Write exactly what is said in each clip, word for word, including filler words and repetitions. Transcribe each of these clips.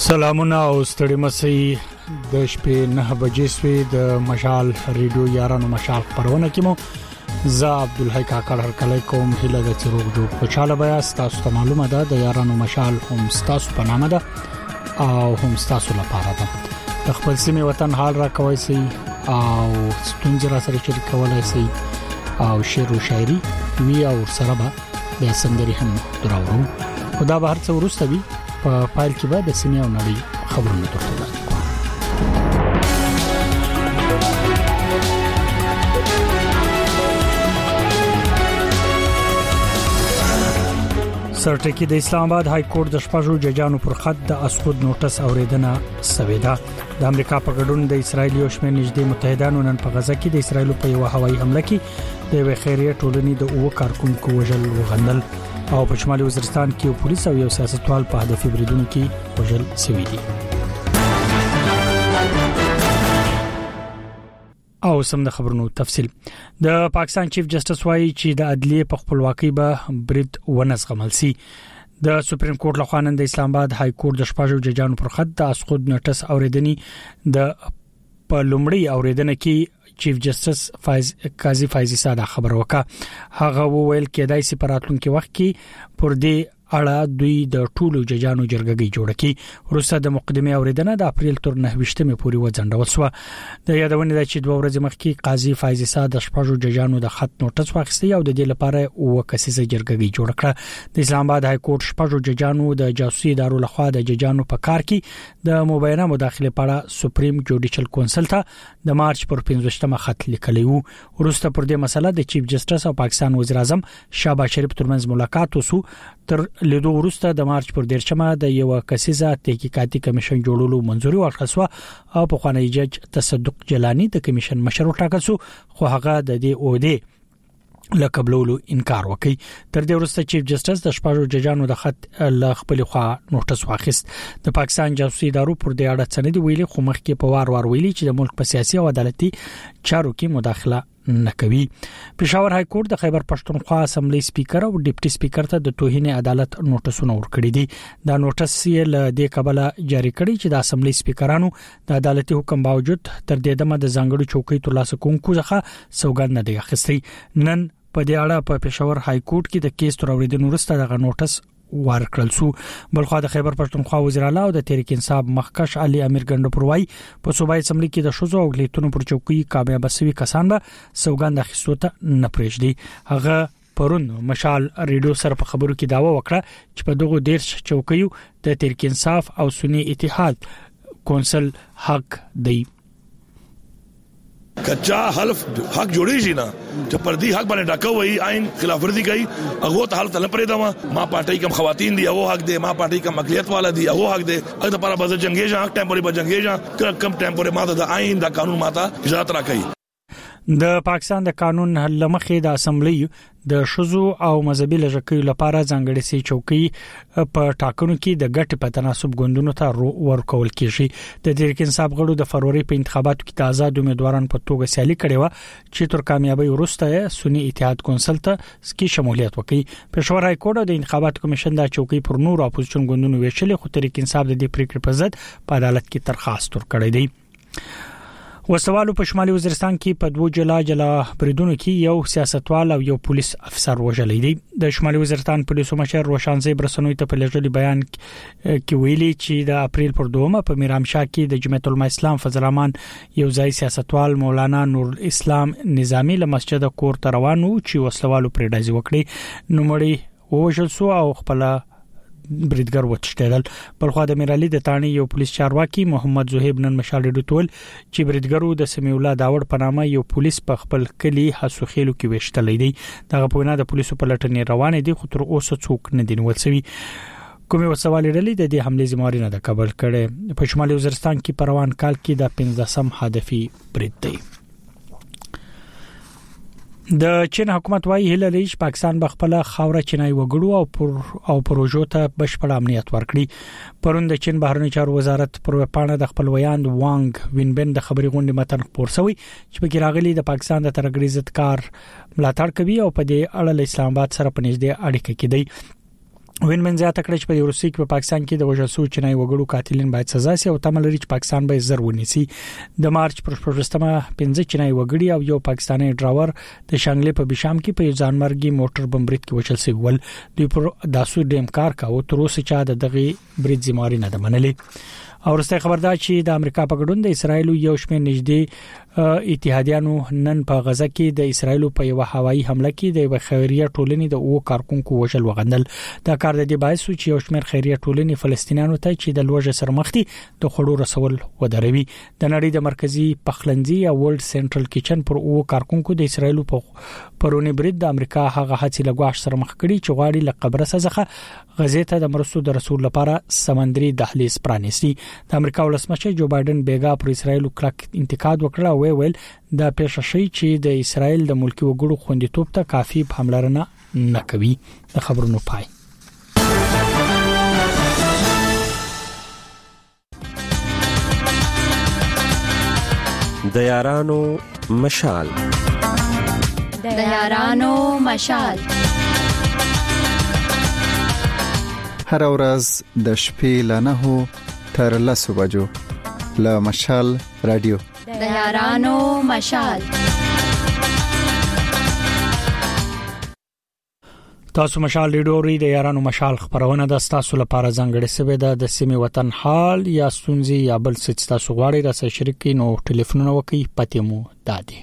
سلامونه او ستړي مسي د شپې نه بجې سوي د مشال ریډیو یارانو مشال خبرونه کې مو زه عبدالحی کاکړ هر کله کوم هله د چروغ جوړ خوشاله بیا تاسو ته معلومه ده د یارانو مشال هم تاسو په نامه ده او هم تاسو لپاره ده د خپل سیمه وطن حال را کوي سي او ستونزې را سره شریک کولای سي او شعر او شاعري وی او سره به د سندري هم دراوړو خدا به هر څه ورسته وي په فایل کې به د سیمه او نړۍ خبرونه درته وړاندې کوم سرټکی د اسلام آباد های کورټ د شپږو ججانو پر خط د اسقود نوټس اوریدنه سویدا د امریکا په ګډون د اسرایل یو شمېر نږدې متحدانو نن په غزه کې د اسرایل په یو هوایي حمله کې د وی خیریه ټولنې د اوو کارکونکو وژل وغندل او په شمالي وزیرستان کې پولیس او یو سیاستوال په هدفي بریدونو کې وژل شوي دي او سم د خبرونو تفصيل د پاکستان چیف جسټس وايي چې د عدلیه په خپلواکۍ به برید ونسغمل سي د سپریم کورټ لخوا نن د اسلام آباد های کورټ د شپږو ججانو پر خط د اسقود نوټس اوریدنی د په لومړی اوریدنه کې چیف جسټس فایز قاضي فایزي ساده خبر وکړه هغه وویل کېدای سي پراتلونکو وخت کې پر دې اړه دوی د ټولو ججانو جرګه جوړه کړي وروسته د مقدمه اوریدنه د اپریل تر نه ویشتمه پورې وځنډول شو د یادونه د چې دوه ورځې مخکې قاضي فایزي ساده شپږو ججانو د خط نوټس واخیستی او د دې لپاره او کسيزه جرګه جوړ کړه د اسلام آباد های کورټ شپږو ججانو د جاسوسي ادارو لخوا د ججانو په کار کې د مبینه مداخله لپاره سپریم جوډیشل کونسل ته د مارچ پر پنځوستمه خط لیکلی وو وروسته پر دې مسله د چیف جسټس او پاکستان وزیر اعظم شهباز شریف ترمنځ ملاقات وسو تر لیدو وروسته د مارچ پر دیرشمه د یو کسيزه تحقیقاتي کمیشن جوړولو منځوري ورکړه او په خوانی جج تصدق جلانی د کمیشن مشر وټاکل شو خو هغه د دې عہده لکبلولو انکار وکړي تر دې وروسته چیف جسټس د شپږو ججانو د خط ل خپل خوا نوټس واخیست د پاکستان جاسوسي ادارو پر دې اړه څه نه دی ویلي خو مخکې په وار وار ویلي چې د ملک په سیاسي او عدالتي چارو کې مداخله نکوي پېښور های کورټ د خیبر پښتونخوا اسمبلی سپیکر او ډیپټي سپیکر ته د توهین عدالت نوټسونه ورکړي دي دا نوټس یې له دې قبله جاری کړي چې د اسمبلی سپیکرانو د عدالتي حکم باوجود تر دې دمه د ځانګړو چوکۍ ترلاسه کوونکو څخه سوګند نه دی اخیستی نن په دې اړه په پېښور های کورټ کې د کیس تر اوریدنې وروسته د نوټس ورکړل شو بلخو د خیبر پښتونخوا وزیر اعلی او د تحریک انصاف مخکش علي امیر ګندو پروای په صوبایي اسمبلی کې د شوزو او غلیتونو پر چوکۍ کامیاب شوي کسان به سوګند اخیستو ته نه پرېږدي هغه پرون مشال ریډیو سره په خبرو کې داوا وکړه چې په دغه ډیر چوکیو د تحریک انصاف او سنی اتحاد کونسل حق دی کچا حلف حق جوړی شي نه چې پر دې حق باندې ډاکو وي آئین خلاف ورزي کوي هغه ته حالت نه پرې دما ما پارټي کم خواتین دي هغه حق دي ما پارټي کم اقلیت والا دي هغه حق دي اګه لپاره به جنگي ځا ټیمپوري به جنگي ځا کم ټیمپوري ماده د آئین د قانون ماته اجازه راکړي د پاکستان د قانون لمخې د اسمبلی د شذو او مذهبي لږکیو لپاره ځانګړې سي چوکۍ په ټاکنو کې د ګټ په تناسب غوندونو ته ورکول کیږي د تحریک انصاف غړو د فروری په انتخاباتو کې د آزاد امیدوارانو په توګه سیالي کړې و چې تر کامیابی وروسته سنی اتحاد کونسل ته سکی شمولیت وکړي پېښور های کورټ د انتخاباتو کمیشن د چوکۍ پر نور اپوزیشن غوندونو ویشلې خو تحریک انصاف د دې پریکړې په ضد په عدالت کې درخواست ورکړی دی وسوالو په شمالي وزیرستان کې په دوه جلا جلا بریدونو کې یو سیاستوال او یو پولیس افسر وژل دي د شمالي وزیرستان پولیسو مشر روشانزی برسنوي ته په لږلي بیان کې ویلي چې د اپریل پر دومه په میرامشاه کې د جمعیت العلماء اسلام فضل الرحمن یو ځای سیاستوال مولانا نور الاسلام نظامی له مسجد کور ته روانو چې وسوالو پرې ډازي وکړي نو مړی وژل سو او خپل بریدګر وتښتیدل بلخو د میرالي د تانی یو پولیس چارواکي محمد زهیب نن مشال ډټول چې بریدګرو د سمیع الله داوړ په نامه یو پولیس په خپل کلی حسوخیلو کې وشتلې دي دغه په وینا د پولیسو په لټنې روانې دي خو تر اوسه څوک نه دي نیول شوی کومه وسوالې ډلې د دې حمله ذمہواری نه د قبول کړي په شمالي وزیرستان کې پروان کال کې د پنځم هدفي برید دی د چین حکومت وايي هله لري چې پاکستان بخپل خاوره چینای وګړو او پر او پروژو ته بشپړ امنیت ورکړي پرون د چین بهرنی چارو وزارت پر پاڼه د خپل ویاند وانګ وینبن د خبري غونډې متن خبر شوی چې په کې راغلي د پاکستان د ترګری ضد کار ملاتړ کوي او په دې اړه اسلام آباد سره پنځ دې اړیکه کې دی وین من زیاته کړ چې په روسي کې په پاکستان کې د وژل شوو چینایي وګړو قاتلین باید سزا شي او تمه لري چې پاکستان به زر ونیسي. د مارچ پر شپږمه پنځه چینایي وګړي او یو پاکستاني ډرایور د شانګلې په بشام کې په ځانمرګي موټر بم برید کې وژل شوی ول. دوی پر داسو ډیم کار کاوه تر اوسه چې د دغه برید ذمہواری نه ده منلې. او ورسته خبردار چې د امریکا په ګډون د اسرایل یو شمېر نږدې اتحادیانو نن په غزه کې د اسرایل په یو هوایي حمله کې د خیریه ټولنې د او کارکونکو وژل وغندل. دا کار د دې باعث چې یو شمېر خیریه ټولنې فلسطینیانو ته چې د لوژه سره مخ دي د خړو رسول ودروي. د نړۍ د مرکزی پخلنځي او ورلد سنټرل کچن پر او کارکونکو د اسرایل په پرونی برید د امریکا هغه هڅې لګواش سره مخ کړي چې غواړي له قبرص څخه غزې ته د مرستو د رسول لپاره سمندري دهلیز پرانیستي. د امریکا ولسمشر جو بایدن بیګا پر اسرایل کلک انتقاد وکړ او ویل د پېښشي چې د اسرایل د ملکی وګړو خوندیتوب ته کافي پاملرنه نه کوي. د خبرونو پای. د یارانو مشال د یارانو مشال هر ورځ د شپې له نهو تر لسو بجو له مشال رادیو د یارانو مشال. تاسو مشال ریډوري د یارانو مشال خبرونه د تاسو لپاره ځانګړې سوي ده. د سیمه وطن حال یا ستونزې یا بل څه تاسو غواړئ را سره شریک نو ټلیفون وکړئ پته مو دادي.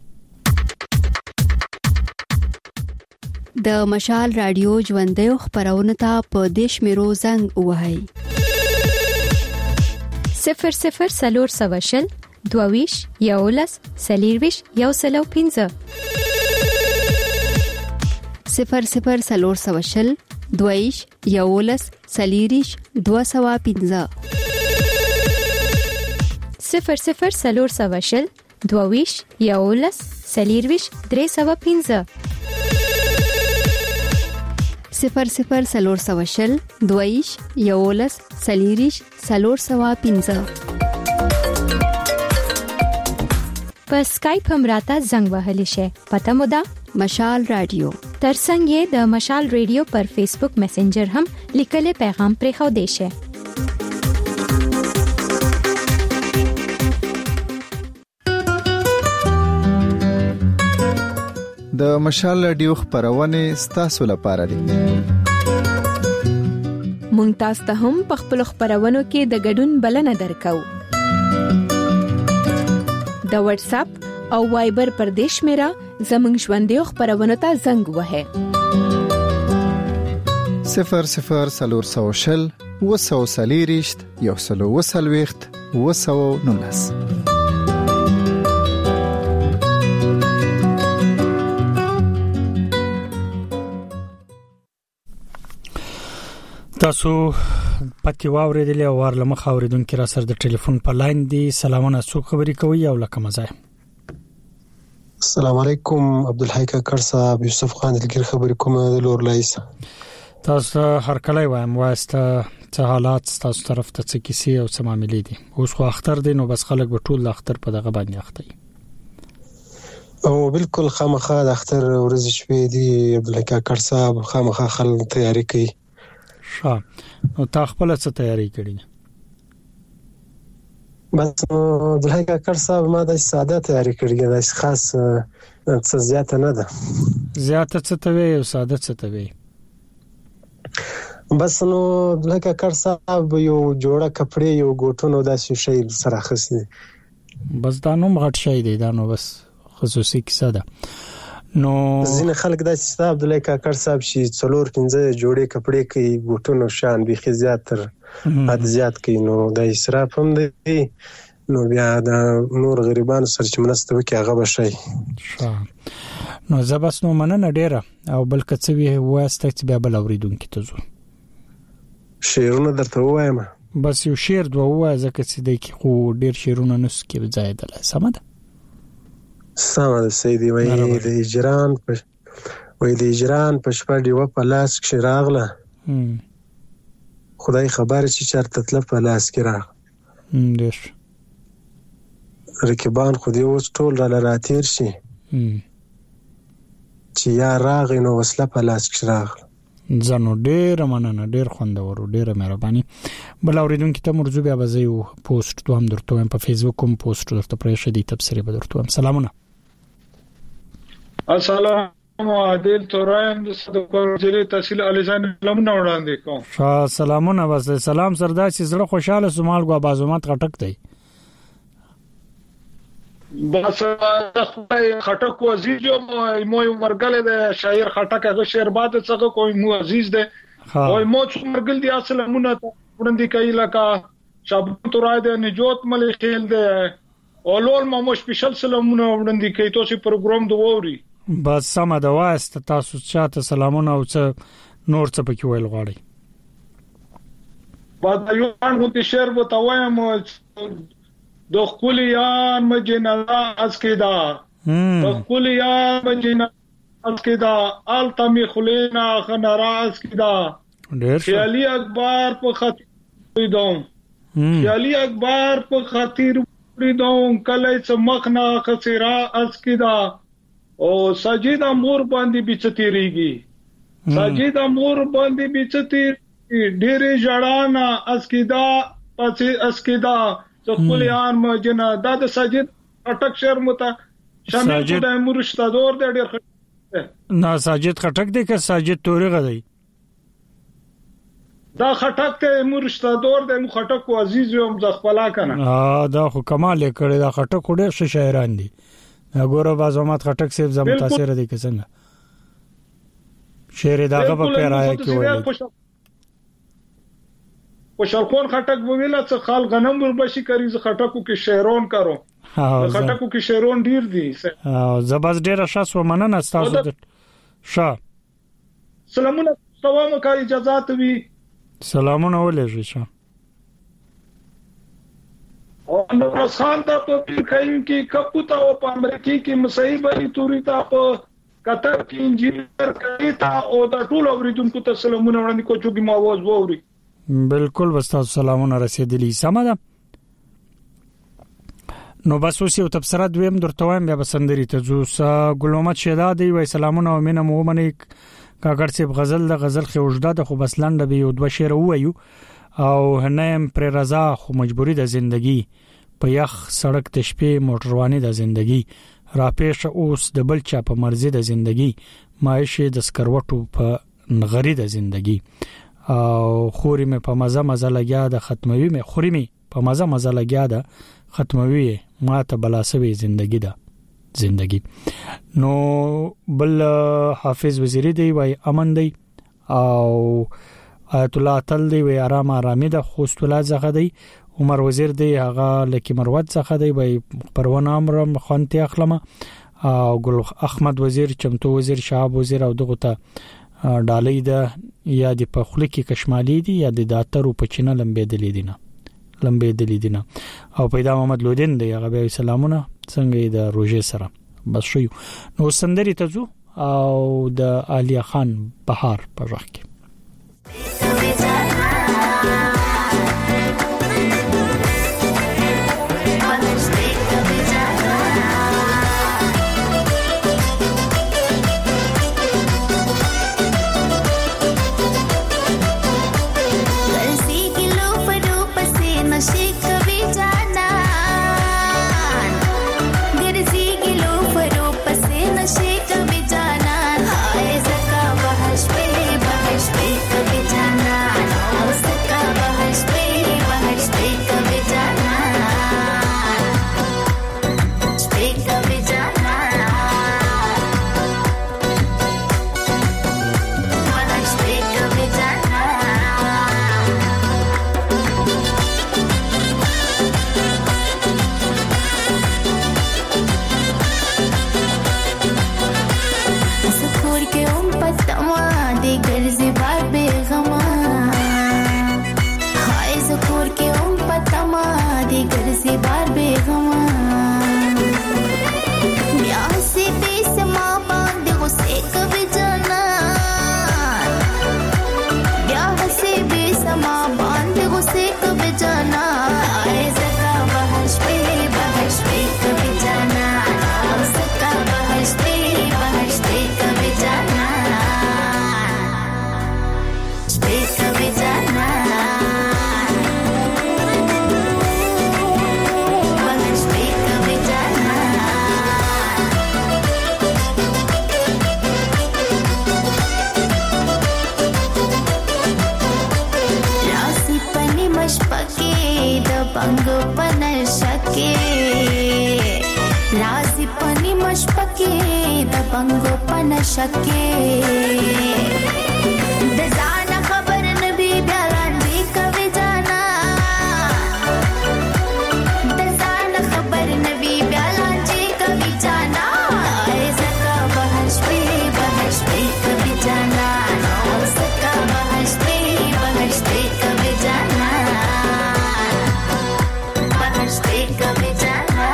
د مشال رادیو ژوندې خبرونه ته په دیش میرو زنګ وهاي صفر صفر سلور سواشل دوویش یولس سلیرویش یو سلو پینزه صفر صفر سلور سواشل دوویش یولس سلیریش دو سوا پینزه صفر صفر سلور سواشل دوویش یولس سلیرویش درې سوا پینزه صفر صفر سلور سواشل دویش یولس سلیریش سلور سوا پینزه. په اسکایپ هم راته زنګ وهلی شي. پته مو ده مشال رادیو. ترڅنګ یې د مشال رادیو پر فیسبوک میسنجر هم لیکلي پیغام پرې خو دی شي. د مشال رادیو خبرونه ستاسو لپاره دي. مونږ تاسو ته هم په خپل خبرونو کې د ګډون بلنه درکو. د واتس اپ او وایبر پر دیش میرا زمنګ ژوندې خبرونه ته زنګ وهه صفر صفر سلور سوشل وسو سلیریشت یو سلو وسلويخت وسو نونس. تاسو پتی واوریدل او ورلمه خوریدونکو را سره د ټلیفون په لاین دی. سلامونه څوک خبرې کوي او لکه مزه. السلام علیکم عبدالحی کاکړ صاحب یوسف خان دلګر خبرې کوم د لور لایس. تاسو هر کله وایم واسطه څه حالات تاسو طرف ته څه کیسې او څه معاملې دي. اوس خو اختر دی نو بس خلک به ټول اختر په دغه باندې اخته او بالکل خامخا د اختر ورځ شپې دی عبدالحی کاکړ صاحب خامخا خلک تیاری کوي. شا نو تا خپل څه تیاری کړی؟ بس عبدالحی کاکړ صاحب ما د ساده تیاری کړی دا خاص څه زیاته نه ده. زیاته څه ته وی او ساده څه ته وی؟ بس نو عبدالحی کاکړ صاحب یو جوړه کپڑے یو ګوټونو داسې شی سره خسي. بس دا نو مغټ شي دی دا نو بس خصوصي کیسه ده. نو ځینې خلک دا چې عبدالحی کاکړ صاحب شي څلور پنځه جوړې کپڑے کوي ګوټونو شان بيخي زیات تر حد زیات کوي نو دا اسراف هم دی. نو بیا دا نور غریبانو سره چې مناسته وکي هغه بشي. نو زبس نو مننه ډیره او بل کڅ وی واسطه چې بیا بل اوریدونکو ته زو شیرونه درته وایم. بس یو شیر دوه وای ځکه چې د کی خو ډیر شیرونه نس کې زیاده سم ده. سم ده سیدی وای د اجران په وای د اجران په شپه دی و په لاس کې راغله. خدای خبر چې چرته تل په لاس کې راغ. ډیر رکبان خو دی اوس ټول را لراتیر شي. چې یا راغ نو وسله په لاس کې راغ. زنو ډېر مننه ډېر خوندور ډېر مهرباني بل اوریدونکو ته مرجو بیا بزیو پوسټ دوهم درته په فیسبوک کوم پوسټ درته پرې شدي تبصره به درته سلامونه السلام عادل توران د صدقور جری تحصیل الیزان لمنه وړاندې کوم ښه سلامونه بس سلام سردار چې زړه خوشاله سومال غو بازومات غټک دی بس خټک عزیز یو مو مرګل د شاعر خټک هغه شعر باد څنګه کوئی مو عزیز ده او مو مرګل دی اصل مونږ وړاندې کوي لکه شاب تورای د نجوت ملي خیل ده اولول مو مو سپیشل سلامونه وړاندې کوي تاسو پروګرام دووري بس سم د واسط تاسو چاته سلامونه او څه نور څه پکې ویل غواړي بعد یو څنګه شعر وتاوم د خلیان مجندا اسکدا د خلیان مجندا اسکدا التمی خلینا خنرا اسکدا خیالی اکبر په خاطر دوم خیالی اکبر په خاطر دوم کله سمخنا خسرا اسکدا او سجدا مور باندې بچتیریږي سجدا مور باندې بچتی ډېر جړانا اسکدا پسې اسکدا خپلیان مجنا دا د ساجد اٹک شهر متا شامل د مرشد دور د ډېر نه ساجد خټک دی که ساجد توري غدی دا خټک ته مرشد دور د خټک عزیز یم ز خپلا کنه ها دا خو کمال کړي دا خټک ډېر ښه شاعران دي وګوره بازومات خټک سیب زم متاثر دي که څنګه شعر داغه په پیرايه کې وایي خوشالخون خټک ویلا څه خال غنم وربشي کوي ز خټکو کې شهرون کارو خټکو کې شهرون ډیر دي ها زباز ډیر شاس و مننه تاسو ښه سلامونه سلام کوي اجازه وي سلامونه ولېږي ښه او نو خان ته په کوي کې کپوتا او په امریکا کې مصیبه توري تا په قطر کې انجینر کوي تا او د ټول اوریدونکو ته سلامونه وړاندې کوم چې ما आवाज ووري بالکل واستاو سلامونه رسیدلی سم ده نو بس اوس یو تبصره دویم درته وایم بیا بسندري ته زوس ګل محمد شهدا دی وای سلامونه او مینه مو منی کاګر سیب غزل د غزل خو وجداد خو بس لنډه به یو دوه شعر وایو او هنیم پر رضا خو مجبوری د زندگی په یخ سړک د شپې موټروانی د زندگی را پېښ اوس د بل چا په مرزي د زندگی مایشه د سکروټو په نغری د زندگی او خوري مې په مزه مزه لګیا د ختموي مې خوري مې په مزه مزه لګیا د ختموي ما ته بلاسوي زندگی ده زندگی نو بل حافظ وزیری دی وای امن دی او آیت الله تل دی وای آرام آرامي ده خوست ولایت څخه دی عمر وزیر دی هغه لکی مروت څخه دی وای پروانه امر خانتي اخلمه او ګل احمد وزیر چمتو وزیر شهاب وزیر او دغه ته ډالۍ ده یا د پخلی کې کشمالي دي یا د داترو په چینه لمبې دلی دي نه لمبې دلی دي نه او پیدا محمد لودین دی هغه به سلامونه څنګه د روزه سره بس شو نو سندري تزو او د علي خان بهار په وخت کې नशे कभी जाना हाय ज़का बहश पे बहश شپکه د بنګو پنشکه د ځان خبر نبی بیان دی کوي جانا د ځان خبر نبی بیان دی کوي جانا زکا بهش په بهش په کوي جانا زکا بهش په بهش په کوي جانا بهش په کوي جانا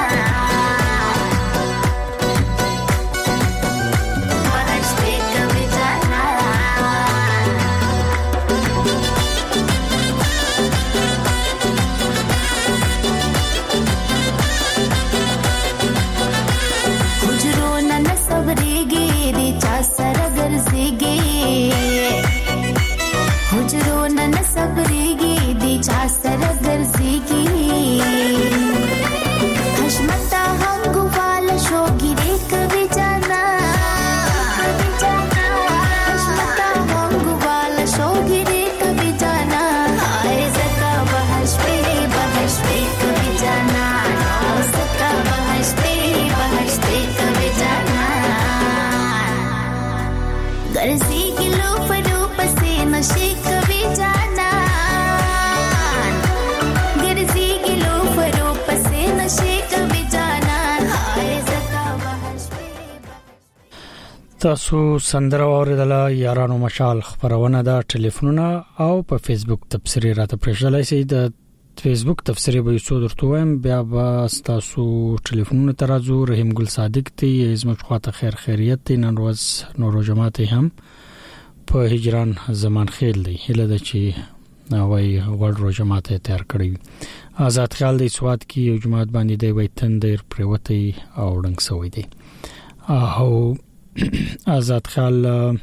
تاسو سندره اوریدله یارانو مشال خبرونه ده ټلیفونونه او په فیسبوک تبصری راته پرېښودلای شئ د فیسبوک تبصری به یو درته وایم بیا به تاسو ټلیفونونه ترازو رحیم ګل صادق تی زموږ خواته خیر خیریت دی نن ورځ نورو جماعت هم په هجران زمان خیل دی هله د چی نوای غوړ رو جماعت تیار کړی آزاد خیال دی سواد کی یو جماعت باندې دی وای تندر پروتي او ډنګ سوی دی او آزاد خیال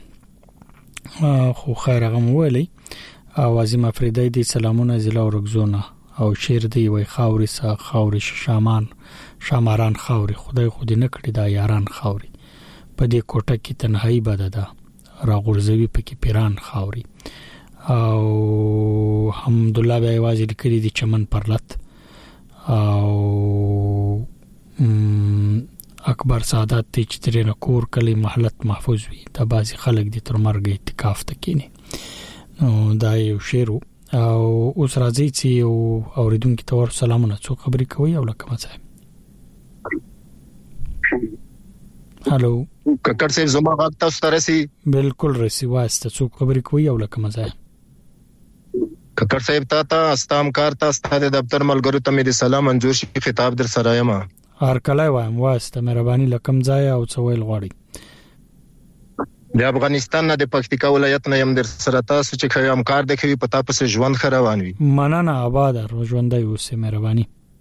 خو خیر غم ویلی اوازی مفریدای دی سلامونه زلا ورغزونه او شیر دی وای خاوري سا خاوري شامان شاماران خاوري خدای خودی نکړي دا یاران خاوري په دې کوټه کې تنهایی بد ده را غورځوي پکې پیران خاوري او الحمدلله به आवाज لیکلي دي چمن پرلت او اکبر سعادت ته چې ترنه کور کلی محلت محفوظ وي دا بازي خلک دي تر مرګ اعتکاف تکینی نو دا یو شعر او اوس راځي چې او اوریدونکو ته ور سلامونه څو خبرې کوي او لکه مڅه هالو ککړ صاحب زما غږ تاسو ته رسي بالکل رسي واسطه څو خبرې کوي او لکه مڅه ککړ صاحب تا ته استام کار ته ستاسو دفتر ملګرو ته مې سلام منظور شي خطاب در سره یم هر کله وایم واسطه مهرباني لکم ځای او څویل غواړي د افغانستان نه د پکتیکا ولایت نه يم در سره تاسو چې خیام کار د خوي پتا پس ژوند خروان وي مننه آباد رو ژوندۍ اوسه مهرباني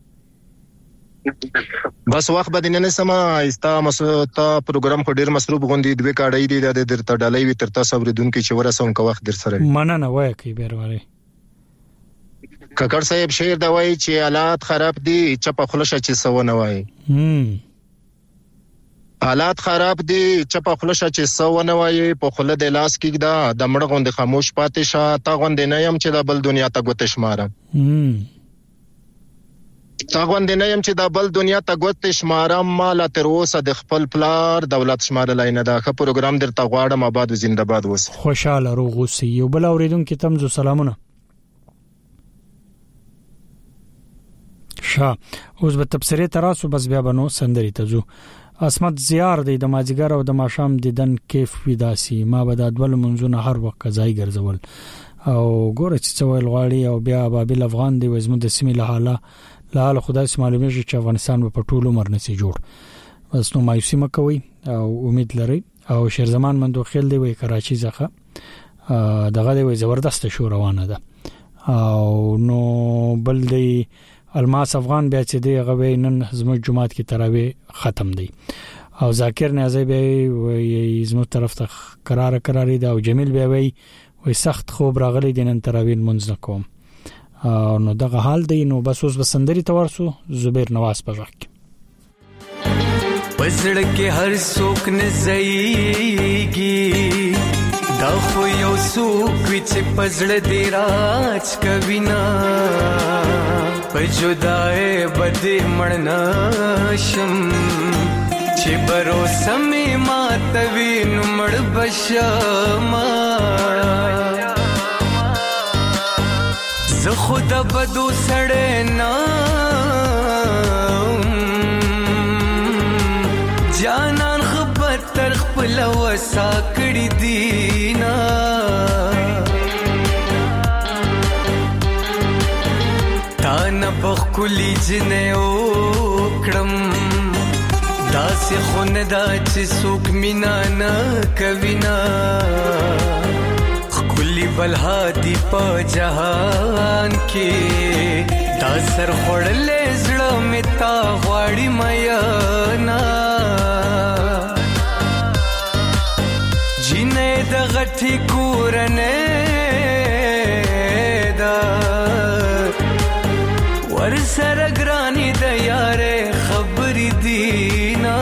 بس وخت بدینه نه سما استا مستا پروګرام خو ډیر مصروف غوندي دوی کاډای دي د درته ډالۍ وي تر تاسو ورېدونکو چې ورسوم کو وخت در سره مننه وای کی بیروالي ککړ صاحب شعر دا وای چې حالات خراب دي چپه خلشه چې سو نه وای هم حالات خراب دي چپه خلشه چې سو نه وای په خله د لاس کېږدا د مړ غوند خاموش پاتې شه تا غوند نه يم چې د بل دنیا ته ګوتش مارم هم تا غوند نه يم چې د بل دنیا ته ګوتش مارم مال تر اوسه د خپل پلار دولت شمار لاینه دا خه پروګرام درته غواړم آباد زنده‌باد وس خوشاله روغوسی یو بل اوریدونکو تمزو سلامونه شا اوس به تبصره تراسو بس بیا بنو سندري تزو اسمت زیار دی د ماجګر او د ماشام دیدن کیف ویداسي ما به د ادول منځونه هر وخت ځای ګرځول او ګوره چې څویل غواړي او بیا بابل افغان دی وزمو د سیمه له حاله له خدای سي معلومه چې افغانستان په ټولو مرنه سي جوړ بس نو مایوسی مکوي او امید لري او شهر زمان مندو خیل دی وای کراچي ځخه دغه دی وای زبردست شو روانه ده او نو بل دی الماس افغان بیا چې دی غوي نن زموږ جمعات کې تراوی ختم دی او ذاکر نیازی به وي زموږ طرف ته قرار قراری دا او جمیل به وي وي سخت خوب راغلی د نن تراوی منځ نکوم او نو دغه حال دی نو بس اوس بسندري تورسو زبیر نواز پژک پزړ کې هر څوک نه زېږي دا خو یو څوک چې پزړ دی راج کوي نا په جدای بد مړنا شم چې چې برو سمې ماتوي نو مړ بشما زه خود بدو سړی نه جانان خبر تر خپل وسا کړی دینا تا نه بخلی جنې وکړم داسې خونه دا چې څوک مینا نه کوي نه خکلی بلهادي په جهان کې دا سر خوړلې زړه مې تا غواړي میانا جینې د غټي کورنې دا ور سره ګرانی د یارې خبرې دینا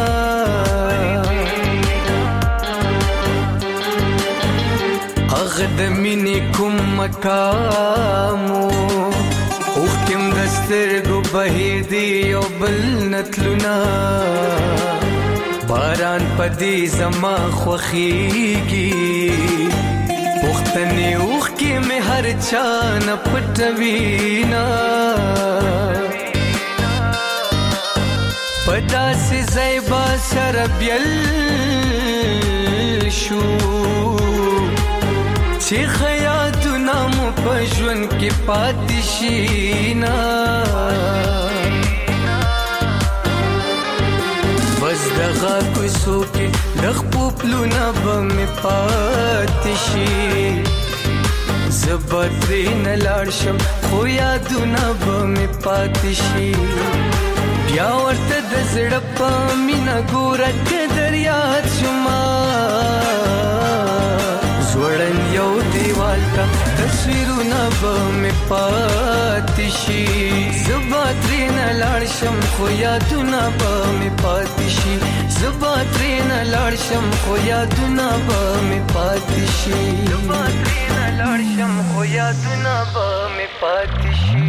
اغد مینې کوم مقامو اوختم دسترګو بهیر دی او بل نتلونا باران پدې زما خوخيږي وختنې اوخ کې مې هر چا نه پټوينا پدا سي زيبا سر بيل شو چې خیاتونه مو پښون کې پاتشینا بس دغه کوڅو کې د خپلونه به مې پاتې شي زبرې نه لاړ شم خو یادونه به مې پاتې شي بیا ورته د زړه په مینه ګوره قدر یاد شما زوړن یو دیوال ته تصویرونه به مې پاتې شي زبا ترې نه لاړ شم خو یادونه به مې پاتې شي زبا ترې نه لاړ شم خو یادونه به مې پاتې شي زبا ترې نه لاړ شم خو یادونه به مې پاتې شي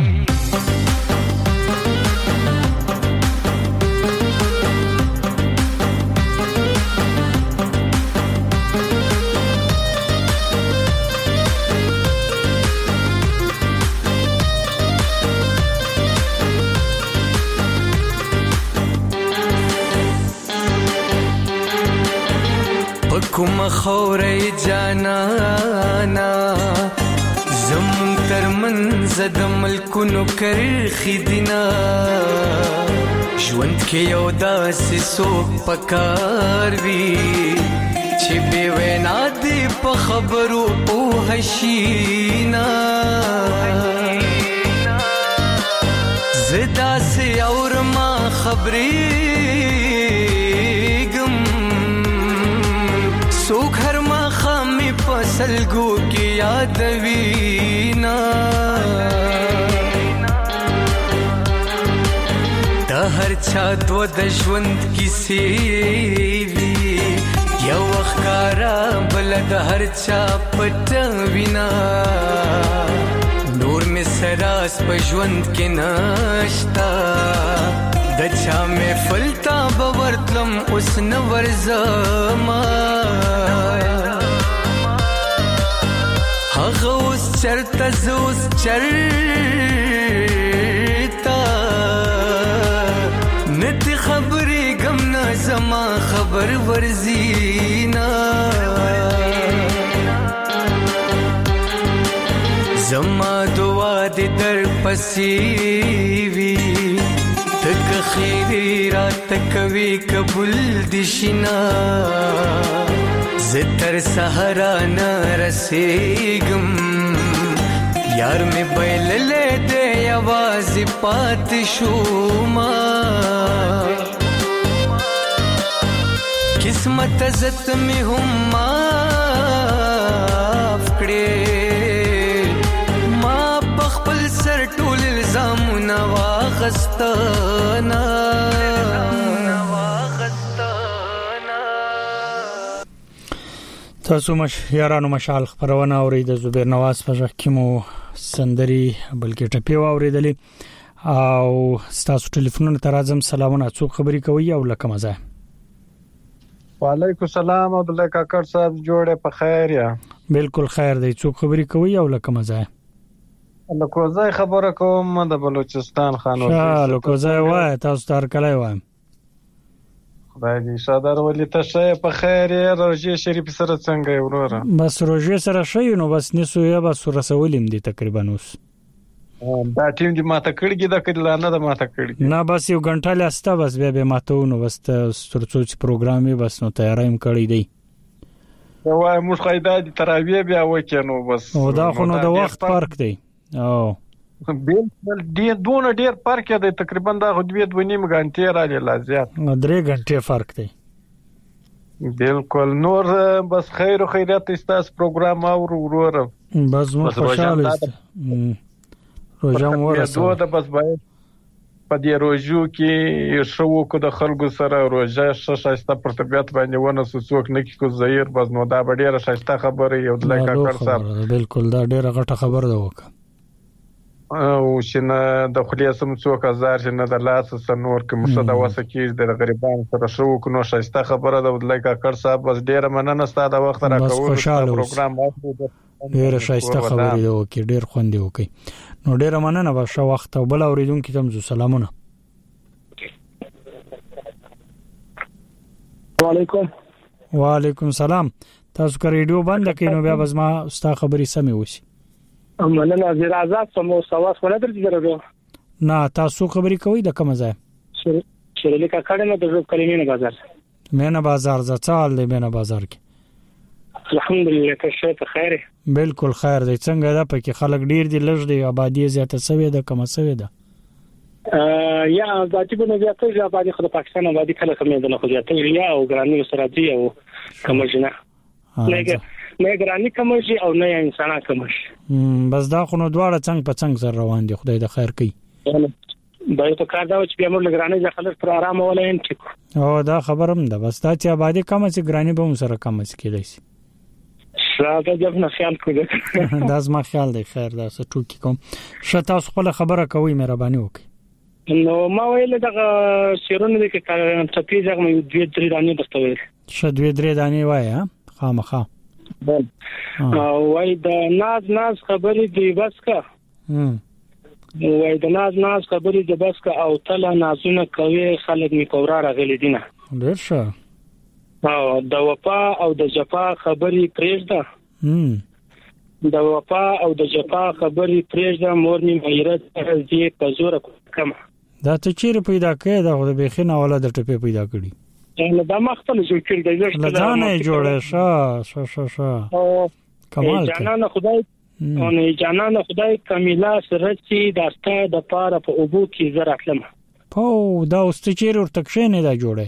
کوم خورې جانانا زمون تر منځ د ملکونو کرخي دینا ژوند کې یو داسې څوک پکار وي چې بې وینا دې په خبرو پوه شي نه زه داسې اورما خبرې سوک هر ما خامي پسلګو کې یاد وینا د هر چا دو د ژوند کیسې وی یو وخکارا بل د هر چا پټ وینا نور می سراس په ژوند کې ناشتا د چا مې فلتا باورتلم اوس نو ورزما هغه اوس چرته زوس چرتا نتی خبرې غم نه زما خبر ورزینا زما دعا دې در پسې وی تک خیری رات کوي قبول دشنا زتر سحرا نه رسېږم یار مې بایللې دې आवाज پات شوما قسمت عزت مې هم معاف کړې ما بخپل سر ټول الزامونه واغستانا تاسو مش یارانو مشال خبرونه اورید د زبیر نواز په ځخ کې مو سندري بلکې ټپی اوریدلې او تاسو ټلیفونونه تر اعظم سلامونه څوک خبري کوي او لکه مزه وعلیکم السلام عبد الله کاکړ صاحب جوړه په خیر یا بالکل خیر دی. څوک خبرې کوي او لکه مزه نو کوزای خبره کوم د بلوچستان خانو ها لو کوزای وای تاسو تر کله وایم خدای دې صدر ولې ته په خیر یا روزي شریف سره څنګه وروره بس روزي سره شي نو بس نسو یا بس رسولم دي تقریبا اوس دا ټیم دې ماته کړی دا کړل نه دا ماته کړی نه بس یو غنټه لاسته بس بیا به ماته نو بس ترڅو پروګرامي بس نو تیارایم کړی دی وای موږ قاعده دي تراویح بیا وکینو بس او دا خو نو د وخت فرق دی او بالکل ډیر دونه ډیر فرق دی تقریبا دا دوه دوه نیم غنټه را لازم درې غنټه فرق دی بالکل نور بس خیر او خیرات استاس پروګرام او وروره بس مو خوشاله روزه مو ورسو دا بس باید په دې روزو کې شو کو د خلکو سره روزه شایسته پر طبيعت باندې ونه څوک نه کی کو زهیر بس نو دا ډیره شایسته خبره یو د لکه کار صاحب بالکل دا ډیره غټه خبره ده وکړه او شنه د خلیصم څوک هزار شنه د لاس سنور کوم څه د وسه کې د غریبانو سره شو کو نو شایسته خبره ده د لکه کار صاحب بس ډیره مننه ستاسو د وخت راکول پروګرام ډیره شایسته خبره ده وکړه ډیر خوند وکړي نو ډیره مننه به شو وخت او بل اوریدونکو ته زو سلامونه وعلیکم وعلیکم سلام تاسو کا ریډیو بند کړئ نو بیا بس ما ستا خبري سمې وسی مننه زیر آزاد سمو سواس ولا درځي درو نه تاسو خبري کوي د کوم ځای شریلی کا کړه نه د کلمې نه بازار مینه بازار زڅال دی مینه بازار کې الحمدلله که شه ته خیر بالکل خیر دی څنګه دا پکې خلک ډیر دي لږ دی آبادی زیاته سوي ده کم سوي ده یا آبادی په زیاته یا آبادی خو پاکستان آبادی کله کمې ده نه خو زیاته یا او ګرانی سره دی او کمجنه نه نه ګرانی کمجي او نه انسان کمجي بس دا خو نو دواړه څنګه په څنګه سره روان دي خدای د خیر کوي دا یو کار دا چې بیا موږ لګرانی ځکه خلک پر آرام ولین چې او دا خبرم ده بس دا چې آبادی کم چې ګرانی به هم سره کم چې کېدای شاته جب نه خیال کوی دا زما خیال دی خیر دا څه ټوکی کوم شته خپل خبره کوي مهرباني وکړئ نو ما ویل دغه شیرونه دي چې ټپی ځګ مې دوه درې دانې بستوي شه دوه درې دانې وای ها خامخا بل او وای د ناز ناز خبرې دی بس کا هم وای د ناز ناز خبرې دی بس کا او تل نازونه کوي خلک می کورا راغلي دي نه ډیر ښه او د وفا او د جفا خبرې پرېږده هم د وفا او د جفا خبرې پرېږده مور می غیرت دې په زور کم دا ته چیرې پیدا کړې دا د بخینه ولا د ټپې پیدا کړې نو دا مختل جوړ کړی دی ځکه دا نه جوړه شه شه شه شه او کمال جانان خدای او نه جانان خدای کمیلا سره چې داسته د پاره په اوبو کې زر اخلم په دا اوس چیرې ورته کښې نه دا جوړه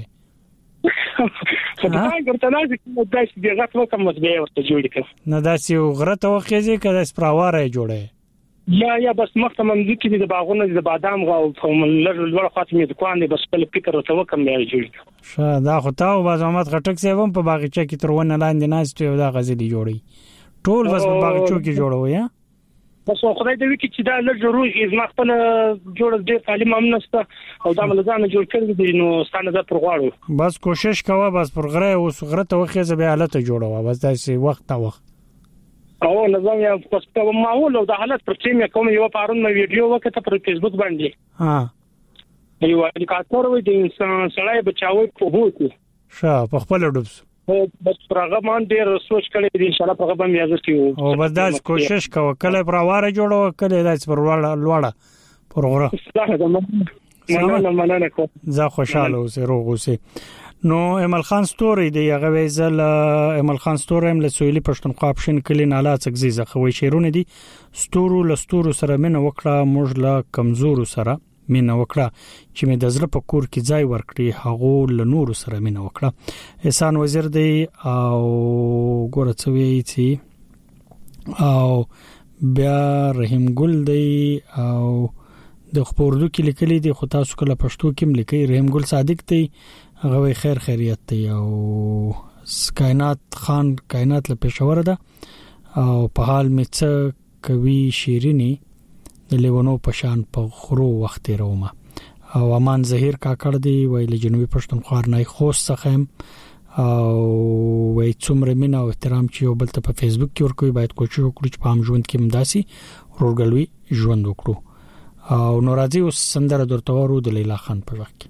خدای ګرته نه چې دا چې دغه څه کوم څه به ورته جوړ کړ نه دا چې غره ته وخیږي کله سپراواره جوړه یا یا بس مخته منځ کې د باغونو د بادام غو په لږ لږ خاطر د کوان بس په فکر ورته وکم بیا جوړ شه دا خو تاو باز احمد خټک سیوم په باغچه کې ترونه لاندې ناشته دا غزلي جوړي ټول بس په باغچو کې جوړو یا بس خدای دې وکړي چې دا لږ ضروري از مخته جوړ دې تعلیم هم نشته او دا ملګان جوړ کړی دي نو ستانه د پرغواړو بس کوشش کوه بس پرغره او صغره ته وخیزه به حالت جوړو بس داسې وخت تا وخت او نظام یا پښتو معول او د حالت پر ټیم کوم یو پارون نو ویډیو وکړه پر فیسبوک باندې ها یو الیکاتور وي د انسان سړی بچاوي په هوته شه په خپل ډوبس بس پرغه باندې ډیر سوچ کړی دي ان شاء الله پرغه باندې یاد کیو او بس دا کوشش کوه کله پرواره جوړو کله داس پر وړه لوړه پرغره مننه مننه کو زه خوشاله اوسه روغ اوسه نو امل خان ستوري دی هغه ویزل امل خان ستوري هم له سویلي پښتونخوا اپشن کلی نالا څخه خوي شیرونه دي ستورو لستورو سره مینه وکړه موږ له کمزورو سره مینه وکړه چې مې د زړه په کور کې ځای ورکړي هغه له نورو سره مینه وکړه احسان وزیر دی او ګوره څوي چې او بیا رحیم ګل دی او د خبردو کې لیکلي دي خو تاسو کله پښتو کې لیکي رحیم ګل صادق دی هغه خیر خیریت دی او کائنات خان کائنات له پېښور ده او په حال می څه کوي شیرینی د لیونو پشان په خرو وخت رومه او امان زهیر کاکړ دی ویل جنوبي پښتونخوا نه خوست څخه او وای څومره مینا او احترام چې یو بل ته په فیسبوک کې ورکوي باید کوشش وکړو چې په هم ژوند کې مداسي ورګلوي ژوند وکړو. او نورازي اوس سندره درته ورو د لیلا خان په وخت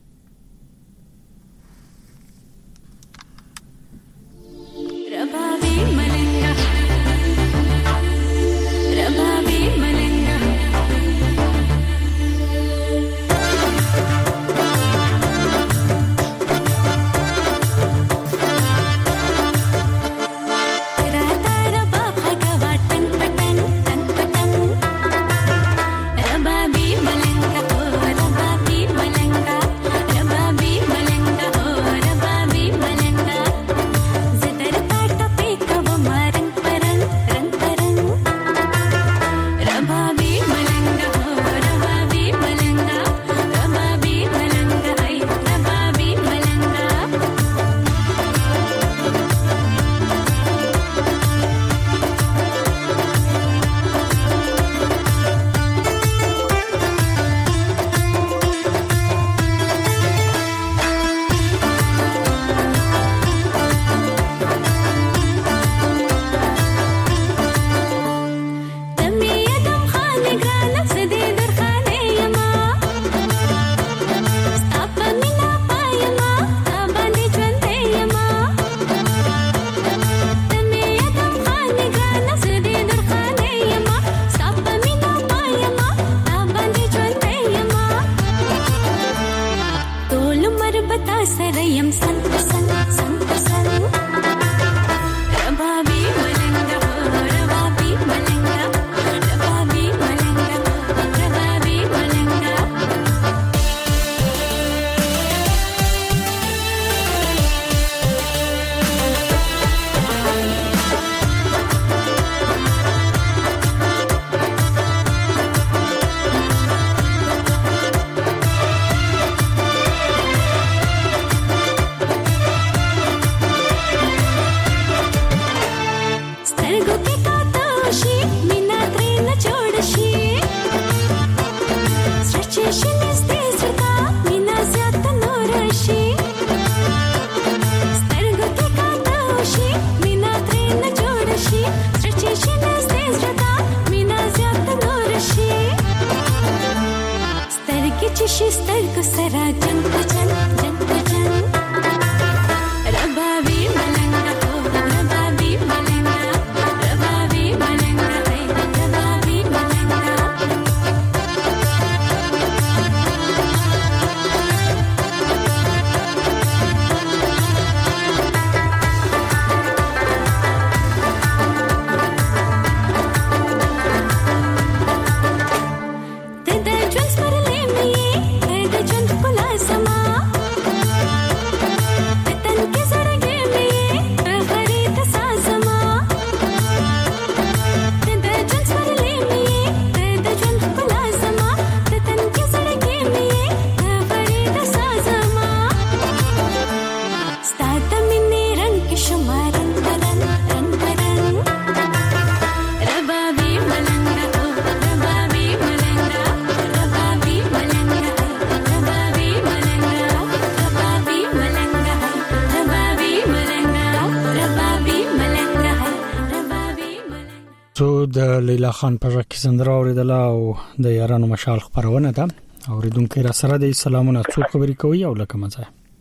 د لیلا خان په ژبه سندره اوریدله او د یارانو مشال خبرونه ده. اوریدونکو را سره د سلامونه څو خبرې کوي او لکه مزه.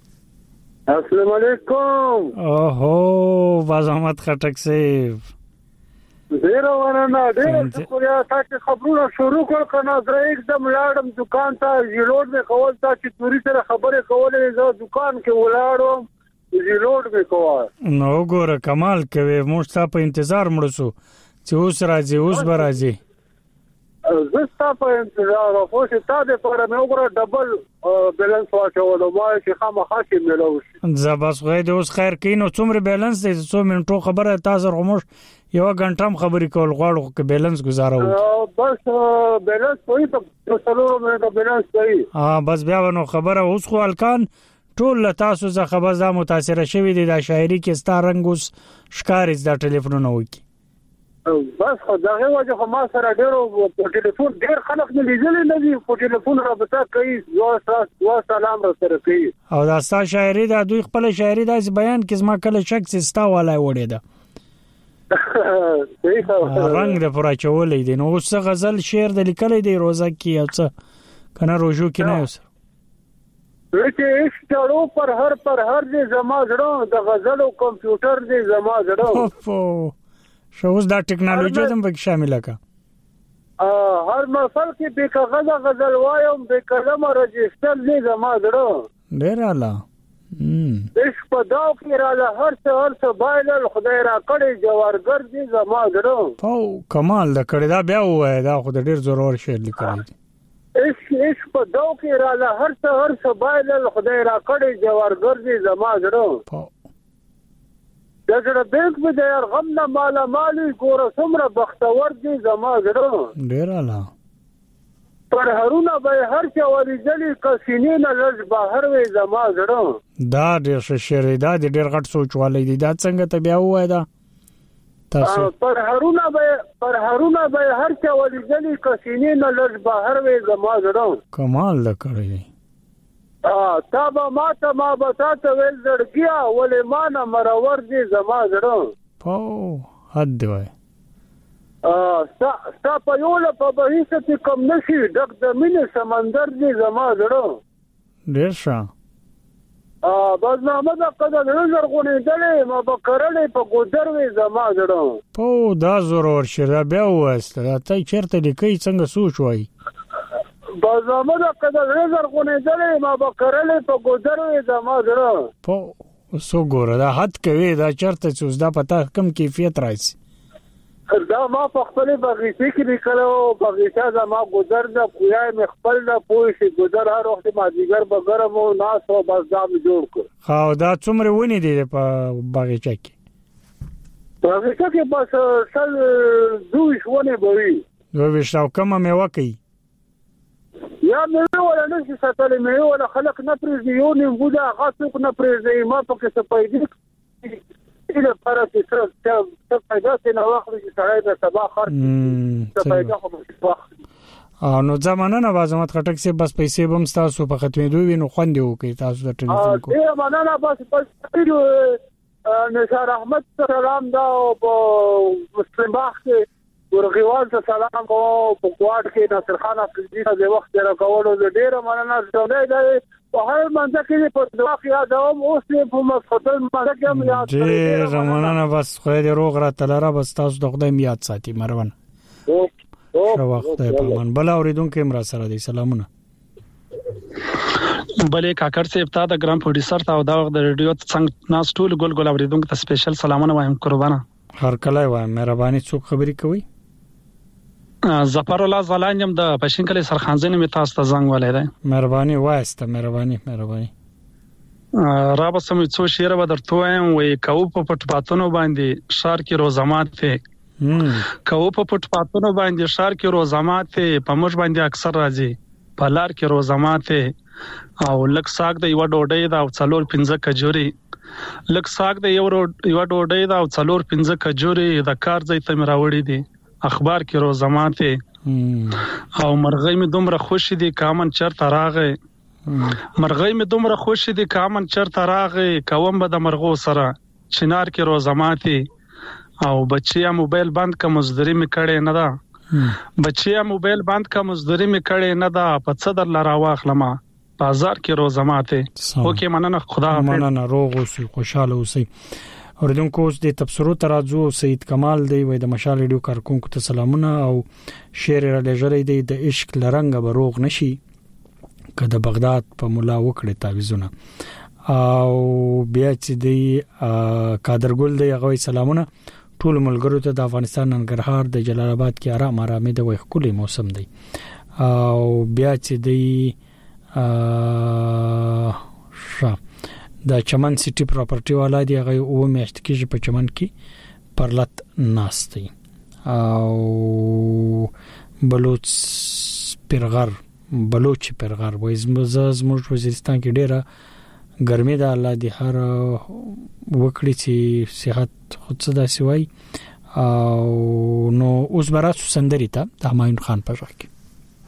السلام علیکم. اوهو باز احمد خټک صاحب ډیر ورنه ډیر شکریہ تاسو خبرونه شروع کړ کنه زه एकदम لاړم دکان ته ریلوډ مې کول تاسو توري سره خبره کولې زه دکان کې ولاړم ریلوډ مې کول. نو ګوره کمال کوي موږ تاسو په انتظار مړ شو چې اوس راځي اوس به راځي. زه تاسو په انتظار او چې تاسو پر مې وګوره ډبل بیلانس واچول ما چې خامخا کې ملوش زه بس غوې د اوس خیر کینو څومره بیلانس دی څو منټو خبره تاسو غوښ یو غنټم خبرې کول غواړو چې بیلانس گزارو بس بیلانس کوي ته څلور منټه بیلانس کوي ها بس بیا نو خبره اوس خو الکان ټول تاسو زه خبر زه متاثر شوی دی د شاعري کې ستارنګ اوس شکارز د ټلیفون نو وکی بس خو دغه وجه خو ما سره ډیرو په ټلیفون ډیر خلک نه لیدل نه دي په ټلیفون رابطه کوي وا سلام را سره کوي او دا ستا شاعري دا دوی خپل شاعري دا بیان کې زما کله شک سستا والای وړي دا رنگ د پورا چولې دي نو څه غزل شعر د لیکلې دی روزه کې او څه کنه روزو کې نه اوس چې اس چړو پر هر پر هر دې زما زړه د غزل او کمپیوټر دې زما زړه شوز دا ټیکنالوژي هم پکې شامل کا ا هر مفصل کې به کاغذ غزل وایم به کلم رجستر دې زما زړه ډیر اعلی اس په داو کې را له هر څه هر څه بایل خدای را کړی جوارګر دې زما زړه او کمال د کړی دا بیا وای دا خو د ډیر ضرور شعر لیکلی اس اس په داو کې را له هر څه هر څه بایل خدای را کړی جوارګر دې زما زړه دغه بینک به د غم نه مالا مالي ګور سمره بختور دي زما زړه ډیر اعلی پر هرونه به هر چا ورېدلی کسینې نه لږ بهر وي زما زړه دا ډیر شعر دا ډیر غټ سوچ والی دی دا څنګه ته بیا وای دا تاسو پر هرونه به پر هرونه به هر چا ورېدلی کسینې نه لږ بهر وي زما زړه کمال د کړی ا تا به ما ته ما به تاسو ول زړګیا ولې ما نه مرور دي زما زړه او حد وای ا ستا ستا په یو له په بهیسه کې کم نشي ډک د مینې سمندر دي زما زړه ډیر ښه ا بازنامه د قدر نظر غونې دلې ما به کرلې په ګودر وي زما زړه او دا ضرور شره بیا واسته دا ته چیرته لیکي څنګه سوچ وای بازامه د قدر نظر غونې دلې ما به کرلې په ګودر وي زما زړه په سو ګوره دا حد کوي دا چرته چې دا پتا کم کیفیت راځي دا ما په خپل بغیچه کې لیکلو بغیچه دا ما ګودر د کویای مخ خپل د پوي شي ګودر هر وخت ما دیګر بغرم او ناس او بس دا جوړ کړ خو دا څومره ونی دي په بغیچه کې بغیچه کې بس سل دوی شونه بوي نو وښاو کومه میوه کوي یا مې ولا نشي ساتلې مې ولا خلق نه پرېږدي یو نیم بودا غاڅوک نه پرېږدي ما په کې سپایدي اله پاراتي سره څه پیدا څه نه واخلي چې سړی د سبا خرڅ څه پیدا خو او نو زمانه نه بازمت خټک سي بس پیسې بم تاسو په ختمېدو وینو خوندې وکي تاسو د ټلیفون کو ا دې مننه بس بس نثار احمد سلام دا او مسلم باغ کې ورغوال ته سلام کو په کوټ کې ناصر خان افریدي د وخت را کولو د ډیره مننه ټولې دی په هر منځ کې په دعا کې یادوم اوس په مسخدل منځ کې هم یاد کړئ ډیره مننه بس خو دې روغ را تلره بس تاسو د خدای یاد ساتي مروان او وخت په من بل اوریدونکو امر سره دی سلامونه بلې کاکر صاحب ته د ګرام پروډوسر ته او دا د ریډیو څنګه ناس ټول ګل ګل اوریدونکو ته سپیشل سلامونه وایم قربانه هر کله وایم مهرباني څوک خبري کوي ظفر الله زلانیم د پښین کلی سرخانزنه می تاسو ته زنګ ولای دی مهرباني واسته مهرباني مهرباني را به سم څو شعر به درته وایم وای کو په پټ پاتونو باندې شار کې روزمات ته کو په پټ پاتونو باندې شار کې روزمات ته په موږ باندې اکثر راځي په لار کې روزمات ته او لک ساګ د یو ډوډۍ دا او څلور پنځه کجوري لک ساګ د یو یو ډوډۍ دا او څلور پنځه کجوري د کار ځای ته مراوړي دي اخبار کې روزماته او مرغۍ می دومره خوشی دي کامن چرته راغې مرغۍ می دومره خوشی دي کامن چرته راغې کوم به د مرغو سره چنار کې روزماته او بچیا موبایل بند کا مزدری می کړي نه دا بچیا موبایل بند کا مزدری می کړي نه دا په صدر لرا واخلم بازار کې روزماته اوکې مننه خدا مننه روغ اوسئ خوشاله اوسئ اوریدونکو اوس د تبصرو ترازو سید کمال دی وای د مشال ریډیو کارکونکو ته سلامونه او شعر را لګړې دی د عشق لرنګ بروغ نشي کله بغداد په مولا وکړه تعویذونه او بیا چې دی قادرګل دی هغه سلامونه ټول ملګرو ته د افغانستان ننګرهار د جلال آباد کې آرام آرامي د وای خولي موسم دی او بیا چې دی ش د چمن سټي پراپرټي والا دی هغه او میاشت کې په چمن کې پرلط ناشتي او بلوچ پرغر بلوچ پرغر وای زموږ وزیرستان کې ډیره ګرمي ده الله دې هر وکړي چې صحت خود څه داسې وای او نو اوس براسو سندري ته د همایون خان په ځای کې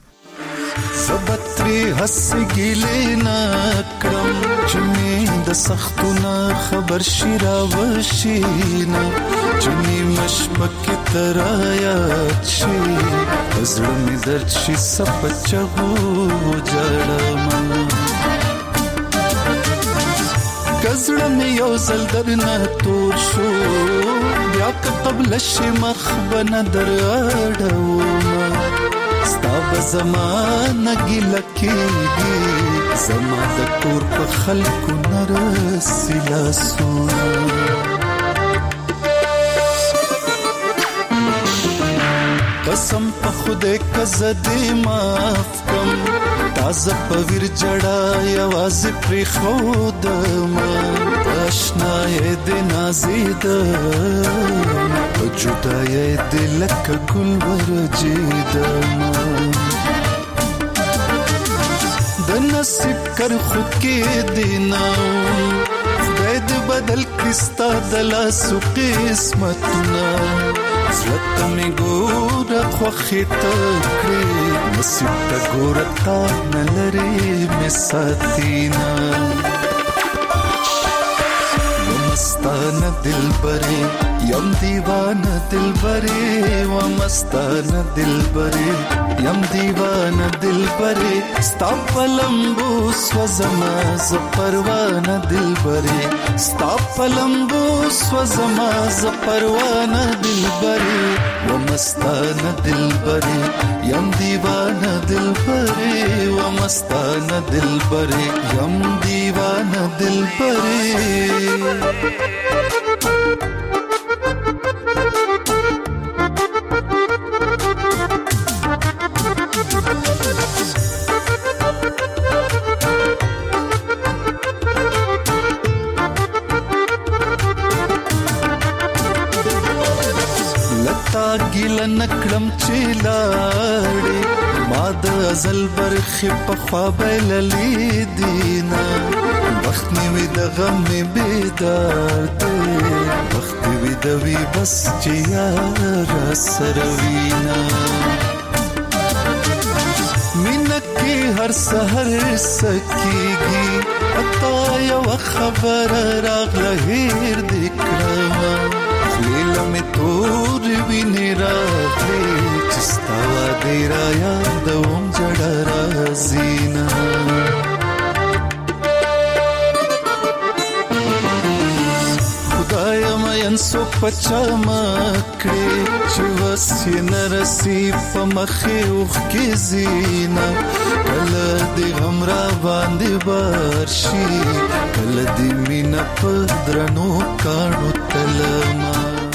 زبتري حس ګیلې نکړم چې د سختونه خبر شرا وشینا چې مشبک ترایا شي زړه مې درد شي سپچغو جړم کزړه مې یو زل درنه تور شو بیا قبل شي مخبن دراړو ستاب زمانه ګلکېږي زما د کور په خلکو نرسي لاسونه قسم په خدای کزه دې معاف کم تازه په ویر جړا یوازې پرې ښودم آشنا یې دې نازېدم په جدایۍ دې لکه ګل ورجېدم د نصیب کر خود کې دینا خدای دې بدل کړي ستا د لاسو قسمتونه زړه مې ګوره خوښې ته کړې نصیب ته ګوره تا نه لرې مې ساتینا مستانه دلبرې یم دیوانه دلبرې و مستانه دلبرې یم دیوانه دلبرې ستا په لمبو سوزما ز پروانه دلبرې ستا په لمبو سوزما ز پروانه دلبرې و مستانه دلبرې یم دیوانه دلبرې و مستانه دلبرې یم دیوانه دلبرې ګیله نکړم چې لاړې ما د ازل برخې په خوا بللې دینا وخت نیوي د غم مې بیدار دی وخت وی د وی بس چې یار سره وینا مینه کې هر سحر سکیږي پتا یو خبر راغله هیر دکړم لیلا می تور ویني راغلی چې ستا دې را یادوم جړه رازینا خدای مې انسو پچا مکړې چې وسې نرسي په مخې اوخ کې زینا کله دې غم را باندې بارشي کله دې مینا په درنو کاڼو تلما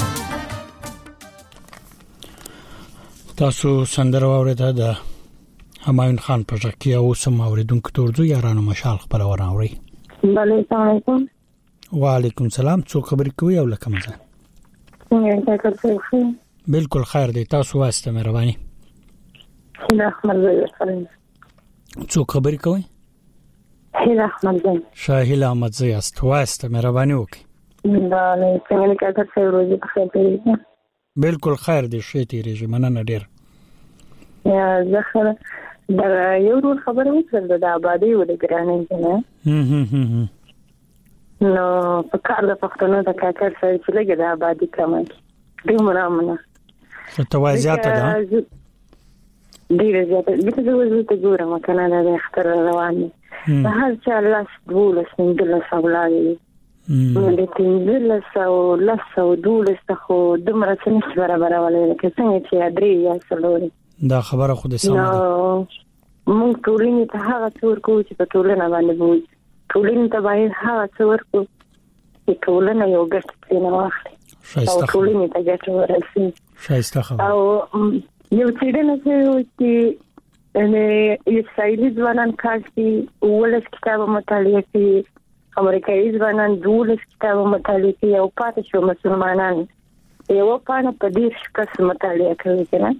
تاسو سندره واورېده د همایون خان په ځای کې او سم اوریدونکو تورځو یارانو مشال خبر اوري. بله السلام علیکم. وعلیکم السلام. څو خبرې کوي او لکه مزه. څنګه تاسو ښه؟ بالکل خیر دی. تاسو واسطه مهرباني. هیله احمد زئی سلام. څو خبرې کوي؟ هیله احمد زئی. شاهیل احمد زئی است. واسطه مهرباني وکړئ. بله څنګه تاسو ورځې په خیر دی؟ بالکل خیر دی. شې تیریږي مننه ډیر. یا زخه دا یو ډول خبره وکړه د آبادی ولې ګرانې کنه. هم هم هم. نو په کار د پښتنو د کاکر سره چې لګي د آبادی کمه دې مرامنه. څه توازیات ده؟ ډیره زیاته. دغه ځای ته ګورم کنه د اختر روان دي. په هر چا لاس دولس من دلس اولاد. د تینځل سو لاسو دولس خو دمر څنګه برابر ولې کې څنګه چې ادري یا سلوري. دا خبره خو د سم ده. مونږ ټولنې ته هغه څور کو چې په ټولنه باندې بوج. ټولنې ته باید هغه څور کو چې ټولنه یو ګټه نه واخلي. او ټولنې ته ګټه ورسي. شایسته خبره. او یو څېړنه چې نه اسرائیلي ځوانان کاشي ولس کتاب مطالعه کوي. امریکایي ځوانان دولس کتاب مطالعه کوي او پاتې شو مسلمانان یو پانه په دې شکس مطالعه کوي کنه.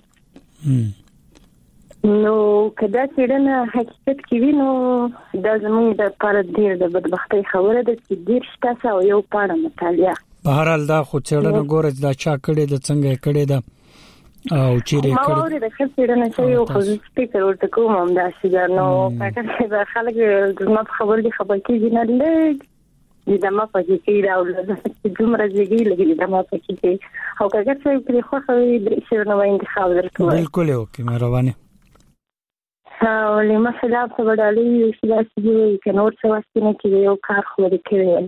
نو کدا څېړنه حقیقت کې وینو دا زموږ د پاره ډیر د بدبختۍ خبره ده چې ډیر شته او یو پانه مطالعه بهرال دا خو چېړنه ګورځ دا چا کړي د څنګه کړي دا او چیرې ما کړي اوري د خپلونه چې یو خو سپیکر ورته کوم هم دا چې نو پاتې به خلک د ما خبر دي خبر کیږي نه لږ د ما په کې دا ولله چې دومره ځګي لګي د ما په کې او کله چې پرې خو خو د نو انتخاب درکو بالکل یو کې مهرباني او له مثلا په وړاندې یو څه چې کې نور څه واسطه کې یو کار خو دې کړی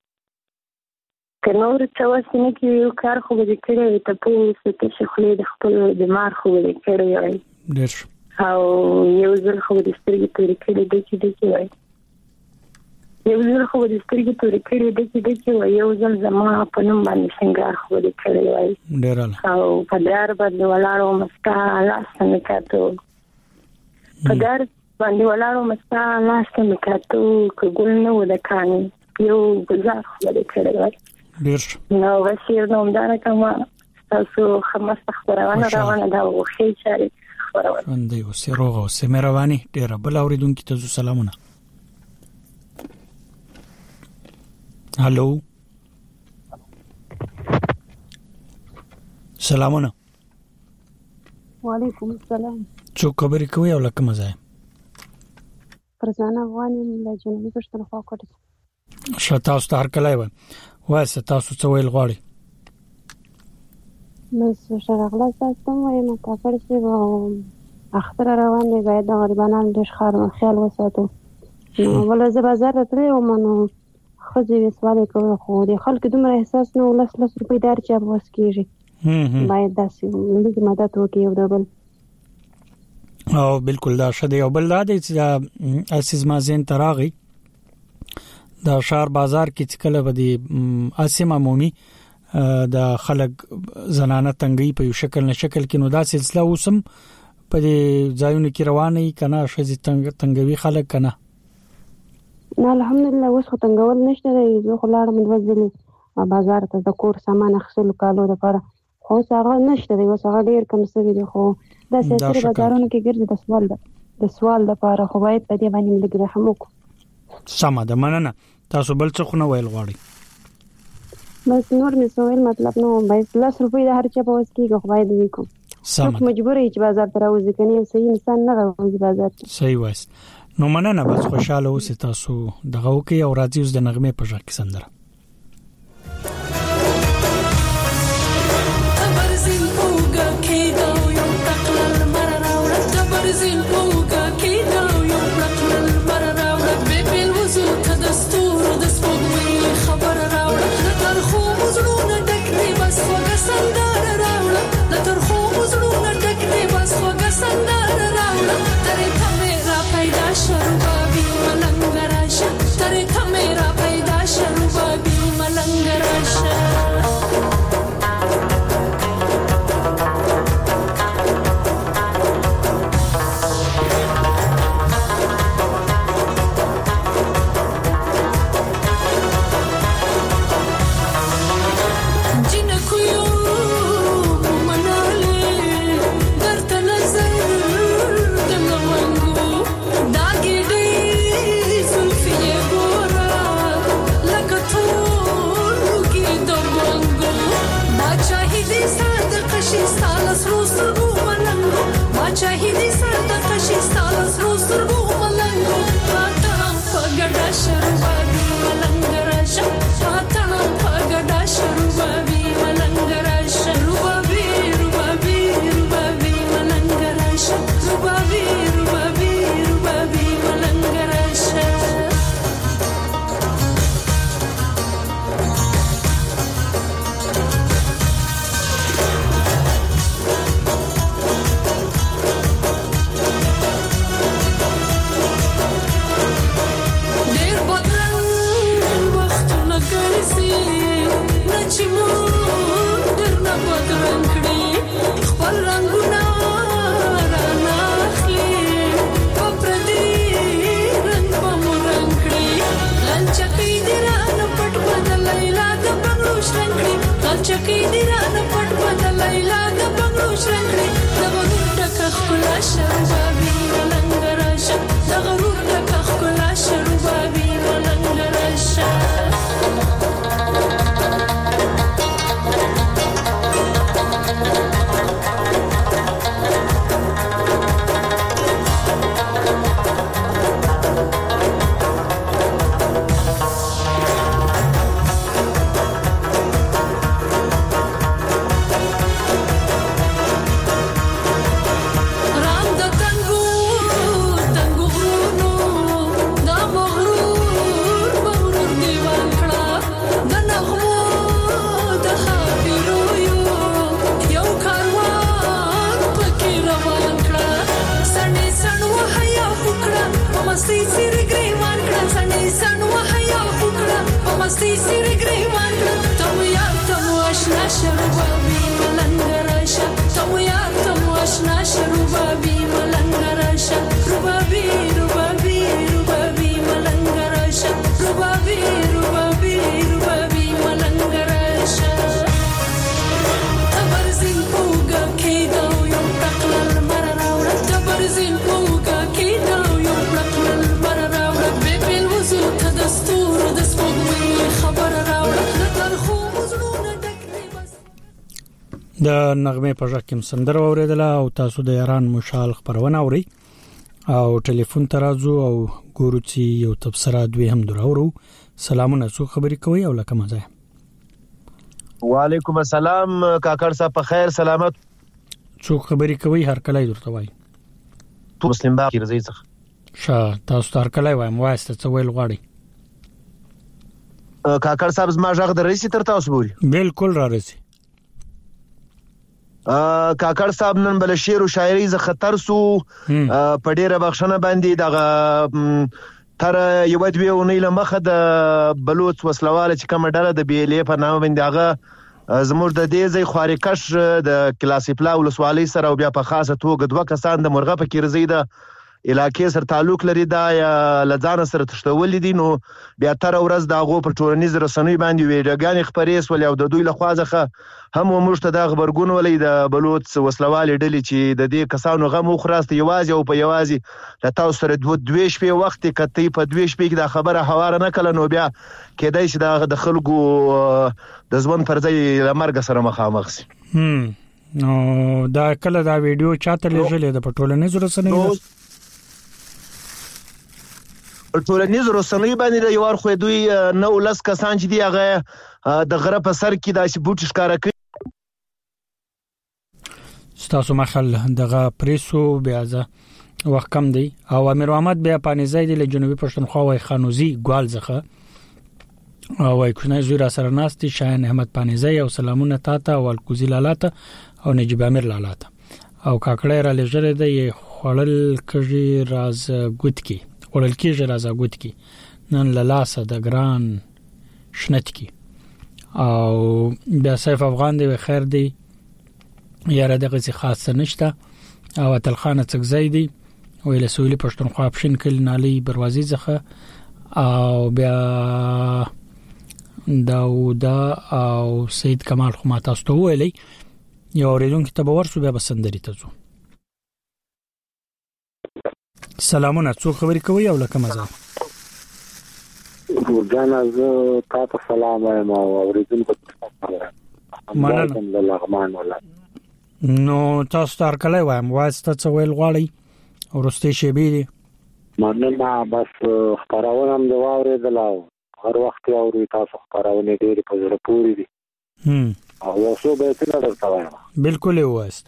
که نور څه واسطه کې یو کار خو دې کړی ته په څه چې خو دې خپل دماغ خو دې کړی وای ډېر او یو ځل خو دې سترګې تورې کړې دې چې دې وای یو ځل خو دې سترګې تورې کړې دې چې دې وای یو ځل زما په نوم باندې څنګه خو دې کړی وای ډېر او په دار باندې ولاړو مستا لاس نه کاتو په دار باندې ولاړو مستا لاس نه کاتو ګل نه ودکانی یو گزار خو دې کړی وای ډیر نو وسیر نو مدانه کما تاسو خمس خبرونه روانه دا وخی چاري خبرونه اندې وسیروغه وسمروانی ډیر بل اوریدونکو ته سلامونه هالو سلامونه وعلیکم السلام څو خبرې کوي او لکه مزه پرځانه افغاني له جنوبي پښتونخوا کوټه شتا اوس هر کله وای واسه تاسو څه ویل غواړي نو شرغله تاسو وایم تاسو چې اختر روان دی باید د غریبانو د ښار خیال وساتو نو ولې ز بازار ته یو منو خځې سوال کوي خو د خلک دومره احساس نو لس لس روپۍ دار چې ابوس کیږي باید داسې لږ مدد وکړي او دبل او بالکل دا شته یو بل دا چې اساس مازین تراغي دا شهر بازار کې کله بدی اسیم عمومي د خلک زنانه تنګي په یو شکل نه شکل کې نو دا سلسله اوسم په دې ځایونو کې روانه کنا شزي تنګ تنګوي خلک کنا نه الحمدلله اوس خو تنګول نشته دی زه خو لاړم د وځلې بازار ته د کور سامان اخیستلو کالو لپاره خو څنګه نشته دی اوس هغه ډیر کم څه دی خو دا سیاسي بازارونو کې ګرځي د سوال ده د سوال لپاره خو باید په دې باندې لږ رحم وکړو سمه ده مننه تاسو بل څه خو نه ویل غواړي بس نور می سوال مطلب نو باید لاس روپۍ د هر چا په وس کې خو باید وکړو سمه مجبور یې چې بازار ته راوځي کني صحیح انسان نه راوځي بازار ته صحیح وایي نو مننه بس خوشاله اوسئ تاسو دغه وکي او راځي اوس د نغمه په ځای کې سندره ګریوان تم یار تم آشنا شربابي ملنګراشه تم یار تم آشنا شربابي ملنګراشه ربابي ربابي ربابي ملنګراشه ربابي ربابي ربابي ملنګراشه تبرزین پوګه کېدو یو تقلل مر راوړ تبرزین پوګه کېدو یو تقلل مر راوړ به بل وزو ته دستور د سپوږمۍ خبر راوړ تر خو وزرونه ډکې بس د نغمه په ځکه کوم سندره اوریدله او تاسو د یاران مشال خبرونه اوري او ټلیفون ترازو او ګورچی یو تبصره دوی هم دراورو سلامونه څو خبرې کوي او لکه مزه وعلیکم السلام کاکړ صاحب په خیر سلامت څو خبرې کوي هر کله درته وای تو مسلم باقي رضی څخه شاه تاسو هر کله وایم واسطه څه ویل غواړي کاکړ صاحب زما ژغ د رئیس تر تاسو پوري بالکل را رسي کاکړ صاحب نن بل شعر او شاعري ز خطر سو په ډیره بخښنه باندې دغه تر یو دوی ونی لمخه د بلوچ وسلواله چې کوم ډله د بیلې په نامه باندې هغه زموږ د دې ځای خارکش د کلاسیپلا ولسوالۍ سره او بیا په خاصه توګه دوه کسان د مرغه په کې رزيده علاقې سره تعلق لري دا یا لځان سره تشتول دي نو بیا تر ورځ دا غو په ټولنیز رسنۍ باندې ویډیوګانې خبرې سول او د دوی له خواځخه هم موږ ته دا خبرګون ولې د بلوچ وسلوالې ډلې چې د دې کسانو غم خوراسته یوازې او په یوازې د تاسو سره دوه دوه شپې وخت کته په دوه شپې کې دا خبره حواره نه کله نو بیا کېدای شي دا د خلکو د ځوان پر ځای لمرګ سره مخامخ شي هم نو دا کله دا ویډیو چاته لږه د ټولنیز رسنۍ ټولنیز رسنۍ باندې یو ور خو دوی نو لس کسان چې دی هغه د غره په سر کې داسې بوټ ښکارا کوي ستاسو مخل دغه پریسو بیازه وخت کم دی او امیر محمد بیا پانیزای دی له جنوبي پښتونخوا وای خانوزي ګوال زخه او وای کښنه زوی را سره ناستي شاهین احمد پانیزای او سلامونه تاته او الکوزی لالاته او نجیب امیر لالاته او کاکړی را لژره دی خړل کږي راز ګوت کی ورل کېږي راځه ګوت کی نن للاسه د ګران شنت کی او بیا سیف افغان دی خیر دی یاره دغه څه خاصه نشته او تلخانه څګزای دی ویله سویل پښتونخوا اپشن کل نالي بروازي ځخه او بیا داودا او سید کمال خو ماته استو ویلي یو ریدون کې تبور سو بیا بسندري ته زو سلامونه څو خبرې کوي او لکه مزه ورجانا زه تاسو سلام وایم او اوریدونکو ته مننه لغمان ولا نو تاسو تر کله وایم واسطه څه ویل غواړي او رستې شی بیري مننه بس خبرونه هم د واورې دلاو هر وخت اوري تاسو خبرونه ډېری په زړه پوری دي هم او یو څه به تل درته وایم بالکل واسط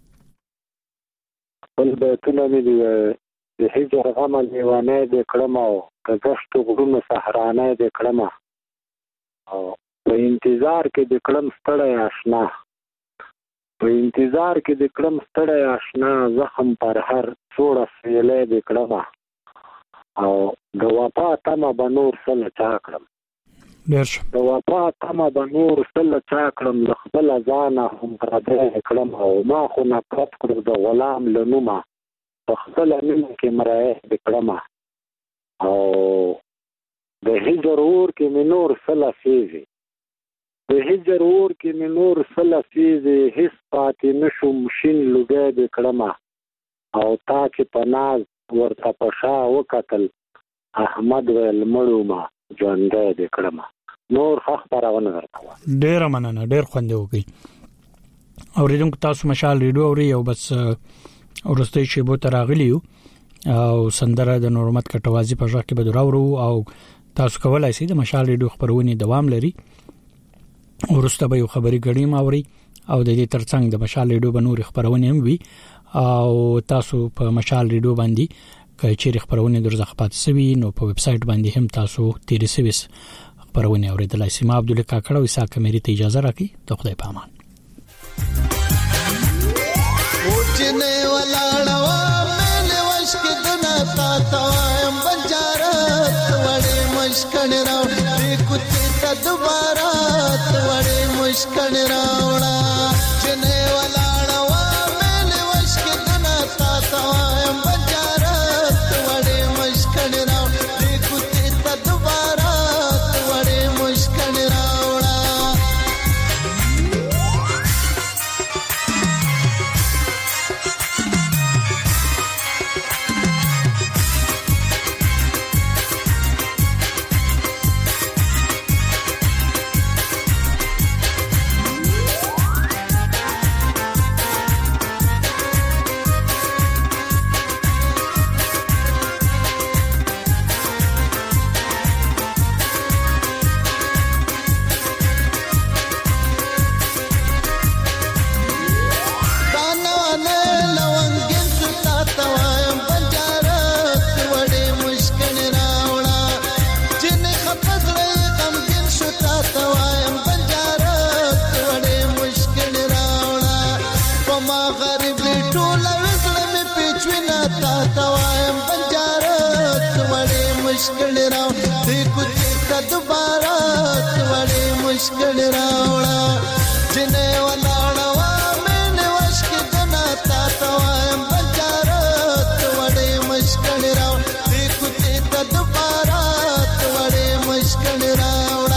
بل به تل مې دی د هجر غم دیوانه د کلمه او د دشت غرونو صحرانه د کلمه او په انتظار کې د کلم ستړی آشنا په انتظار کې د کلم ستړی آشنا زخم پر هر څوړه سیلې د کلمه او د وفا تمه بنور سره چا کړم درش د وفا تمه بنور سره چا کړم د خپل ځان هم پر دې کلم او ما خو نه پات کړو د غلام لنوما خپل مين کې مرای د کلمه او د هجر ور کې منور سلافيزي د هجر ور کې منور سلافيزي هیڅ پاتې نشم شین لګې د کلمه او تا چې پناز ورته پښا وکتل احمد ول مړو ما ژوندې د کلمه نور خبرونه ورته ډېر مننه ډېر خوند وکي اوریدونکو تاسو مشال ریډیو اوري او بس ورسته شی بو تراغلیو او سندره د نورمت کټوازی په ځکه به دراورو او تاسو کولای شئ د مشال ریډیو خبرونه دوام لري ورسته به یو خبري غړي ماوري او د دې ترڅنګ د مشال ریډیو بنور خبرونه هم وي او تاسو په مشال ریډیو باندې کچېر خبرونه درځه پات سوي نو په ویب سټ باندې هم تاسو تیر سوي خبرونه اوریدلای شئ ما عبد الله کاکړ او اسا کمری ته اجازه راکړي ته خدای په امان اوچنه ولاړوا مې وشک دنا تا تا بنجارت وړې مشکن راو کوڅې ته دوباره وړې مشکل راوړه جنې ولاړه وا مې وشکې دنا تا ته وایم بجارت وړې مشکل راوړه کوڅې ته دوباره وړې مشکل راوړه मुश्किल राव देखो चेता दोबारा तुम्हारे मुश्किल रावड़ा जिन्हें वलाड़वा मैंने वश के जनाता तवायम बजारा तुम्हारे मुश्किल राव देखो चेता दोबारा तुम्हारे मुश्किल रावड़ा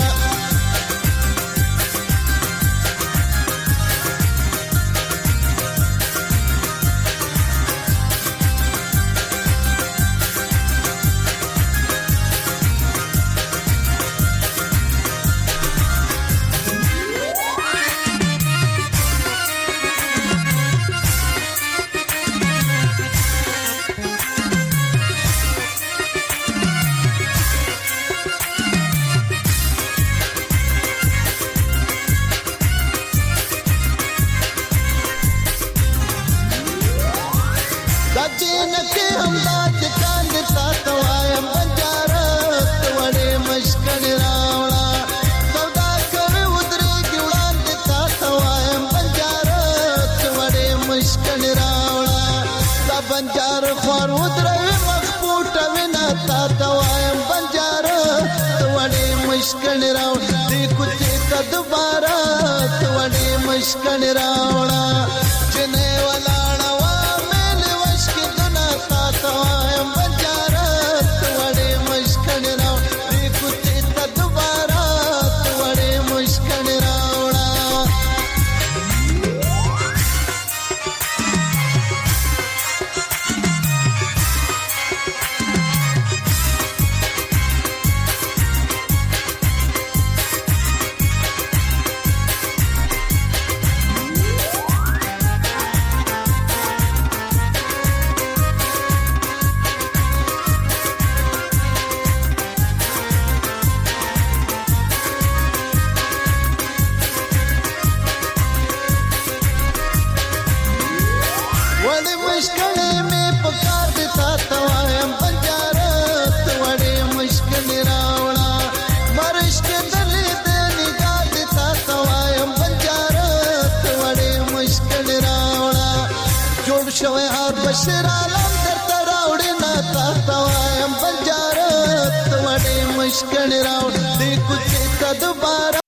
बंजार खोर उतरे मखपूट विना ता तवायम बंजार तवड़े मुश्किल राव देखो चेता दोबारा तवड़े मुश्किल रावड़ा जिन्हें वलाड़वा मैंने वश के दुना ता तवायम बंजार तवड़े मुश्किल राव देखो चेता दोबारा तवड़े मुश्किल रावड़ा शवे हार बशर आलम दर तरावड़े ना तावायम बंजारा तुम्हारे मुश्किल राव देखो चेता दोबारा